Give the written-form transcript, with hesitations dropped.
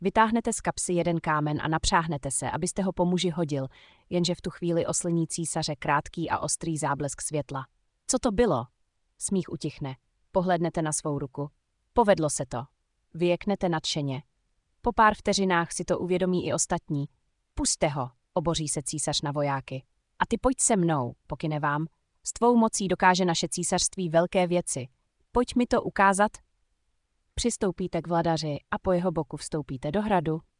Vytáhnete z kapsy jeden kámen a napřáhnete se, abyste ho po muži hodil, jenže v tu chvíli oslní císaře krátký a ostrý záblesk světla. Co to bylo? Smích utichne. Pohlednete na svou ruku. Povedlo se to. Vyjeknete nadšeně. Po pár vteřinách si to uvědomí i ostatní. Pusťte ho, oboří se císař na vojáky. A ty pojď se mnou, pokyne vám. S tvou mocí dokáže naše císařství velké věci. Pojď mi to ukázat. Přistoupíte k vladaři a po jeho boku vstoupíte do hradu.